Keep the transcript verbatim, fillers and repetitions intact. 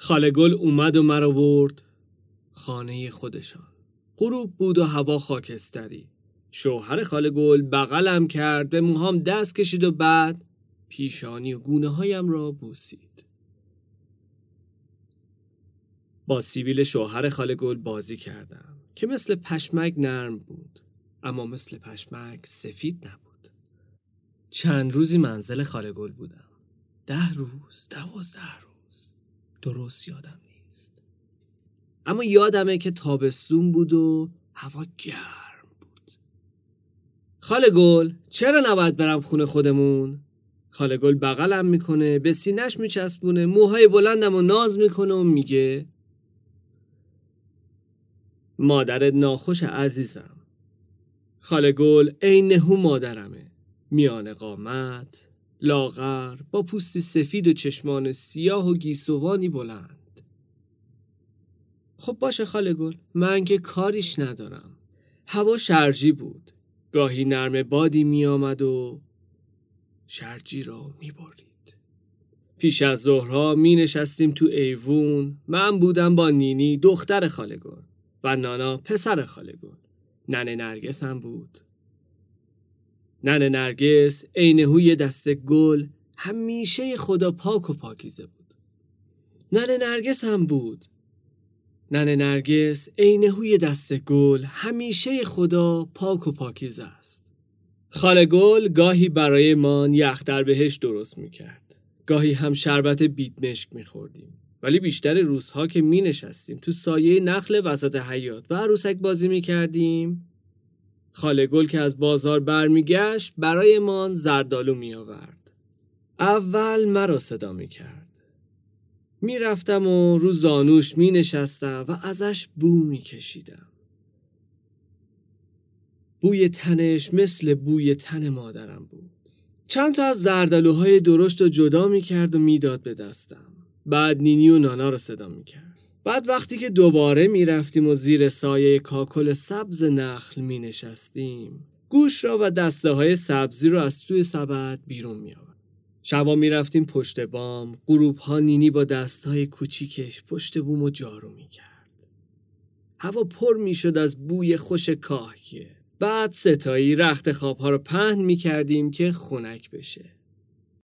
خاله گل اومد و مرا برد خانه خودشان. غروب بود و هوا خاکستری. شوهر خاله گل بغلم کرد، به موهام دست کشید و بعد پیشانی و گونه هایم را بوسید. با سیبیل شوهر خاله گل بازی کردم که مثل پشمک نرم بود، اما مثل پشمک سفید نبود. چند روزی منزل خاله گل بودم. ده روز، دوازده روز، درست یادم نیست. اما یادمه که تابستون بود و هوا گرم بود. خاله گل، چرا نباید برم خونه خودمون؟ خاله گل بغلم میکنه، به سینه‌ش میچسبونه، موهای بلندم و ناز میکنه و میگه مادرت ناخوش عزیزم. خاله گل عینهو مادرمه، میان قامت، لاغر، با پوستی سفید و چشمان سیاه و گیسوانی بلند. خب باشه خاله گل، من که کاریش ندارم. هوا شرجی بود، گاهی نرم بادی می آمد و شرجی را می برید. پیش از ظهرها می نشستیم تو ایوون. من بودم با نینی دختر خاله گل و نانا پسر خاله گل. ننه نرگس هم بود. ننه نرگس عینهوی دست گل، همیشه خدا پاک و پاکیزه بود. ننه نرگس هم بود. ننه نرگس عینهوی دست گل، همیشه خدا پاک و پاکیزه است. خاله گل گاهی برای ما یخ در بهشت درست میکرد. گاهی هم شربت بیت مشک میخوردیم. ولی بیشتر روزها که می نشستیم تو سایه نخل وسط حیاط و عروسک بازی میکردیم، خاله گل که از بازار برمیگشت برای ما زردالو می آورد. اول مرا صدا می کرد. می رفتم و رو زانوش می نشستم و ازش بو می کشیدم. بوی تنش مثل بوی تن مادرم بود. چند تا از زردالوهای درشت رو جدا می کرد و می داد به دستم. بعد نینی و نانا رو صدا می کرد. بعد وقتی که دوباره می رفتیم و زیر سایه کاکل سبز نخل می نشستیم، گوش را و دسته های سبزی رو از توی سبد بیرون می آورد. شبا می رفتیم پشت بام. غروب ها نینی با دست های کوچیکش پشت بوم و جارو می کرد. هوا پر می شد از بوی خوش کاهیه. بعد ستایی رخت خواب ها رو پهن می کردیم که خنک بشه.